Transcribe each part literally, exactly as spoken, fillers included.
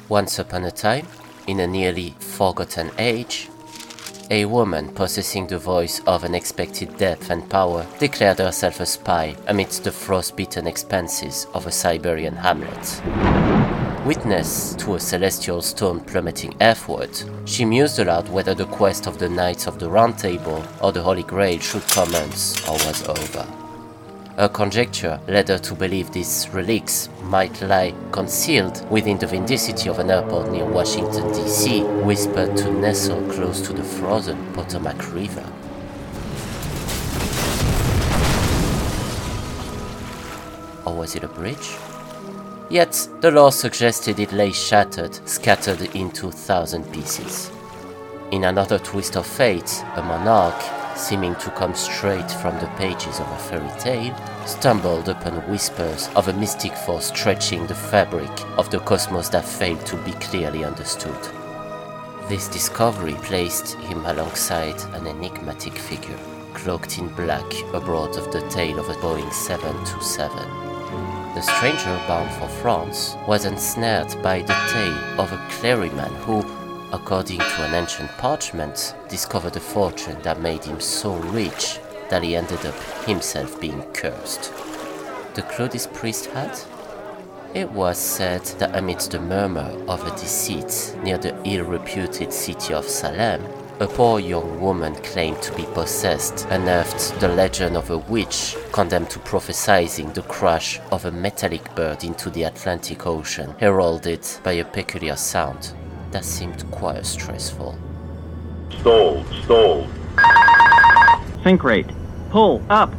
Once upon a time, in a nearly forgotten age, a woman possessing the voice of unexpected depth and power declared herself a spy amidst the frost-bitten expanses of a Siberian hamlet. Witness to a celestial stone plummeting earthward, she mused aloud whether the quest of the Knights of the Round Table or the Holy Grail should commence or was over. Her conjecture led her to believe these relics might lie concealed within the vindicity of an airport near Washington, D C, whispered to nestle close to the frozen Potomac River. Or was it a bridge? Yet, the lore suggested it lay shattered, scattered into thousand pieces. In another twist of fate, a monarch, seeming to come straight from the pages of a fairy tale, stumbled upon whispers of a mystic force stretching the fabric of the cosmos that failed to be clearly understood. This discovery placed him alongside an enigmatic figure, cloaked in black aboard of the tail of a Boeing seven twenty-seven. The stranger bound for France was ensnared by the tale of a clergyman who, according to an ancient parchment, discovered a fortune that made him so rich that he ended up himself being cursed. The clue this priest had? It was said that amidst the murmur of a deceit near the ill-reputed city of Salem, a poor young woman claimed to be possessed unearthed the legend of a witch condemned to prophesizing the crash of a metallic bird into the Atlantic Ocean, heralded by a peculiar sound that seemed quite stressful. Stalled, stalled. Sink rate. Pull up.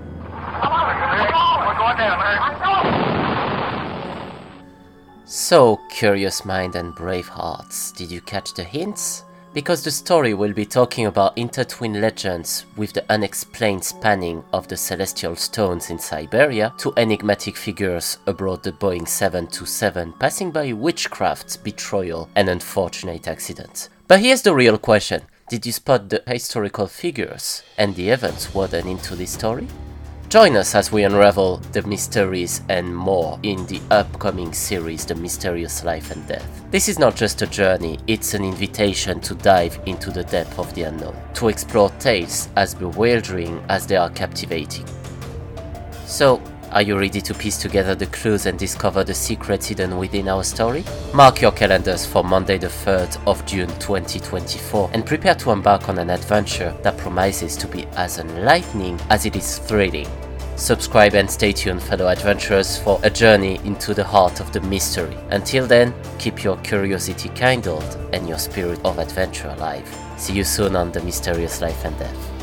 So, curious mind and brave hearts, did you catch the hints? Because the story will be talking about intertwined legends with the unexplained spanning of the celestial stones in Siberia to enigmatic figures aboard the Boeing seven twenty-seven passing by witchcraft, betrayal and unfortunate accidents. But here's the real question. Did you spot the historical figures and the events woven into this story? Join us as we unravel the mysteries and more in the upcoming series The Mysterious Life and Death. This is not just a journey, it's an invitation to dive into the depth of the unknown, to explore tales as bewildering as they are captivating. So, are you ready to piece together the clues and discover the secrets hidden within our story? Mark your calendars for Monday the third of June twenty twenty-four and prepare to embark on an adventure that promises to be as enlightening as it is thrilling. Subscribe and stay tuned, fellow adventurers, for a journey into the heart of the mystery. Until then, keep your curiosity kindled and your spirit of adventure alive. See you soon on The Mysterious Life and Death.